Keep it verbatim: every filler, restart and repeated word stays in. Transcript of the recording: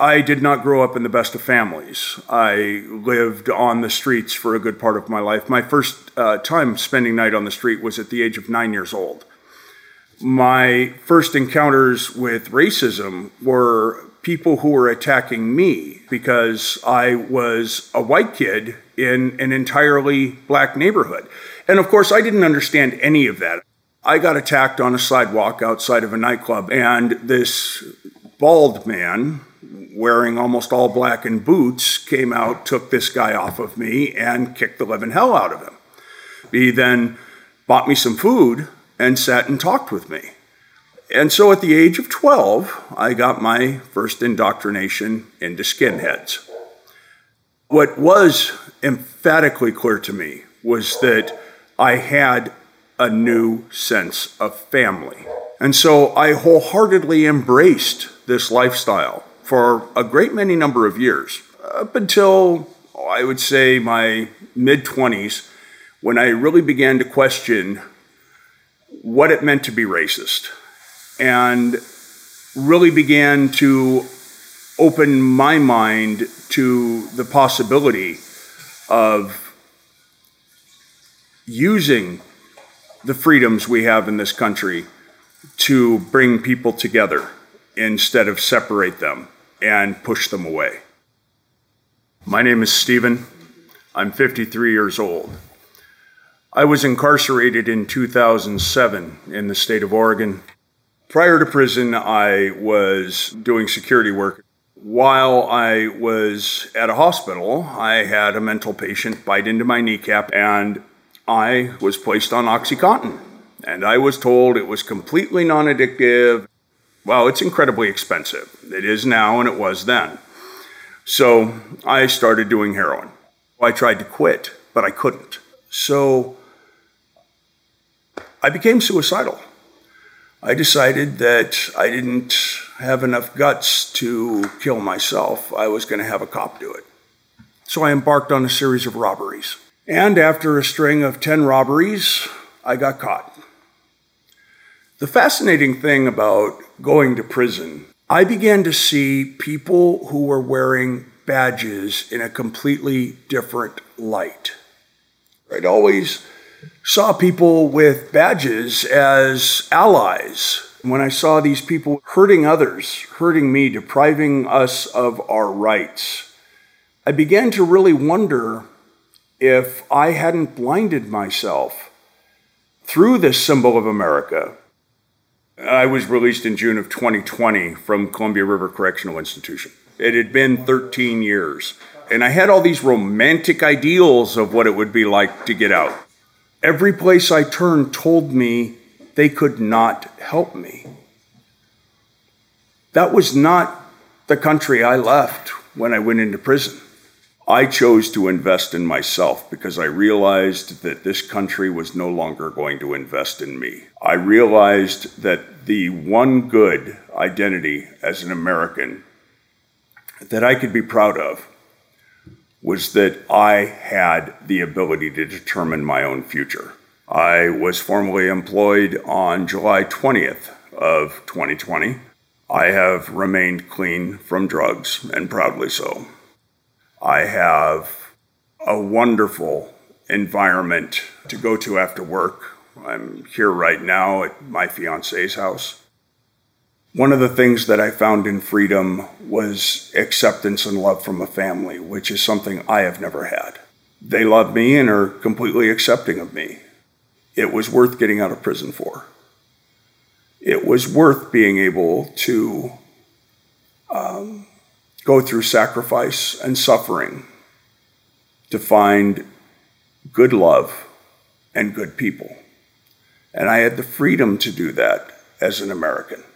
I did not grow up in the best of families. I lived on the streets for a good part of my life. My first uh, time spending night on the street was at the age of nine years old. My first encounters with racism were people who were attacking me because I was a white kid in an entirely black neighborhood. And of course, I didn't understand any of that. I got attacked on a sidewalk outside of a nightclub, and this bald man wearing almost all black and boots came out, took this guy off of me, and kicked the living hell out of him. He then bought me some food and sat and talked with me. And so at the age of twelve, I got my first indoctrination into skinheads. What was emphatically clear to me was that I had a new sense of family. And so I wholeheartedly embraced this lifestyle for a great many number of years, up until, oh, I would say, my mid-twenties, when I really began to question what it meant to be racist, and really began to open my mind to the possibility of using the freedoms we have in this country to bring people together instead of separate them and push them away. My name is Stephen. I'm fifty-three years old. I was incarcerated in two thousand seven in the state of Oregon. Prior to prison, I was doing security work. While I was at a hospital, I had a mental patient bite into my kneecap, and I was placed on OxyContin, and I was told it was completely non-addictive. Well, it's incredibly expensive. It is now, and it was then. So I started doing heroin. I tried to quit, but I couldn't. So I became suicidal. I decided that I didn't have enough guts to kill myself. I was going to have a cop do it. So I embarked on a series of robberies. And after a string of ten robberies, I got caught. The fascinating thing about going to prison, I began to see people who were wearing badges in a completely different light. I'd always saw people with badges as allies. When I saw these people hurting others, hurting me, depriving us of our rights, I began to really wonder if I hadn't blinded myself through this symbol of America. I was released in June of twenty twenty from Columbia River Correctional Institution. It had been thirteen years, and I had all these romantic ideals of what it would be like to get out. Every place I turned told me they could not help me. That was not the country I left when I went into prison. I chose to invest in myself because I realized that this country was no longer going to invest in me. I realized that the one good identity as an American that I could be proud of was that I had the ability to determine my own future. I was formally employed on July twentieth of twenty twenty. I have remained clean from drugs, and proudly so. I have a wonderful environment to go to after work. I'm here right now at my fiance's house. One of the things that I found in freedom was acceptance and love from a family, which is something I have never had. They love me and are completely accepting of me. It was worth getting out of prison for. It was worth being able to um, go through sacrifice and suffering to find good love and good people. And I had the freedom to do that as an American.